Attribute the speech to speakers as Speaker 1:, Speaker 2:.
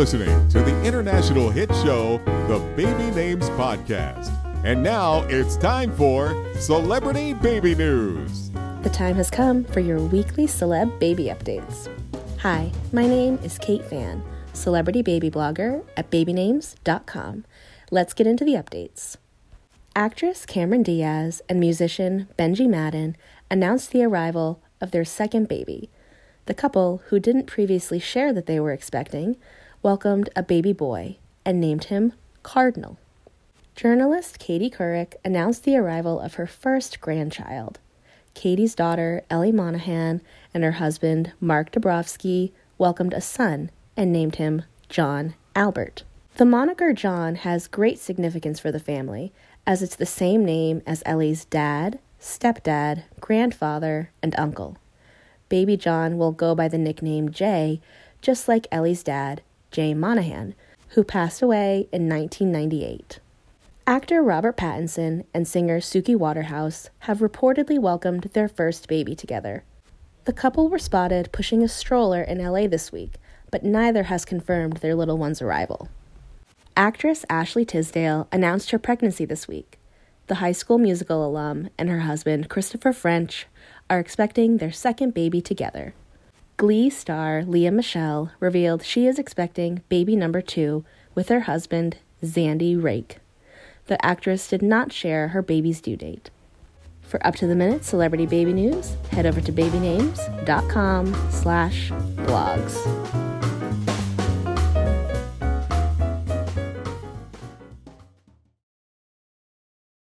Speaker 1: listening to the international hit show, The Baby Names Podcast. And now it's time for Celebrity Baby News.
Speaker 2: The time has come for your weekly celeb baby updates. Hi, my name is Kate Fan, celebrity baby blogger at babynames.com. Let's get into the updates. Actress Cameron Diaz and musician Benji Madden announced the arrival of their second baby. The couple, who didn't previously share that they were expecting, welcomed a baby boy and named him Cardinal. Journalist Katie Couric announced the arrival of her first grandchild. Katie's daughter, Ellie Monahan, and her husband, Mark Dabrowski, welcomed a son and named him John Albert. The moniker John has great significance for the family, as it's the same name as Ellie's dad, stepdad, grandfather, and uncle. Baby John will go by the nickname Jay, just like Ellie's dad, Jay Monahan, who passed away in 1998. Actor Robert Pattinson and singer Suki Waterhouse have reportedly welcomed their first baby together. The couple were spotted pushing a stroller in LA this week, but neither has confirmed their little one's arrival. Actress Ashley Tisdale announced her pregnancy this week. The High School Musical alum and her husband, Christopher French, are expecting their second baby together. Glee star Lea Michele revealed she is expecting baby number 2 with her husband, Zandy Rake. The actress did not share her baby's due date. For up-to-the-minute celebrity baby news, head over to babynames.com/blogs.